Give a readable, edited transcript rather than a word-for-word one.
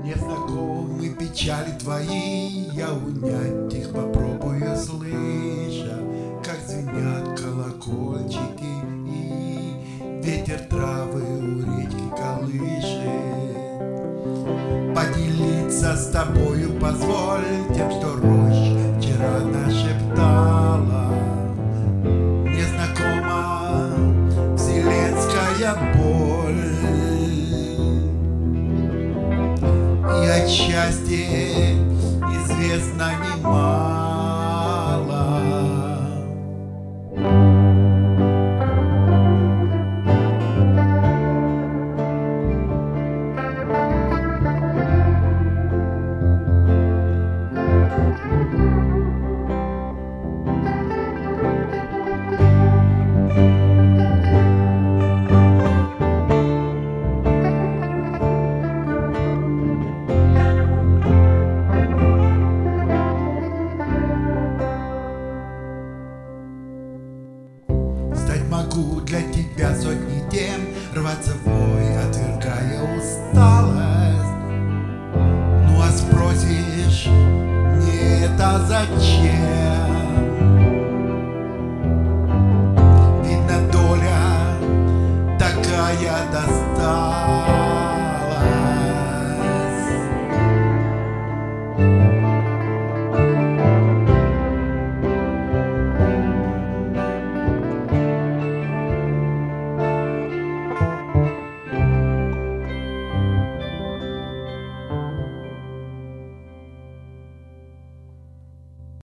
Незнакомы печали твои, я унять их попробую, слыша, как звенят колокольчики, и ветер травы у речки колышет. Поделиться с тобою позволь тем, что роща вчера нашептала. Незнакома вселенская боль, и от счастья известно немало. Могу для тебя сотни тем, рваться в бой, отвергая усталость. Ну а спросишь, мне это зачем?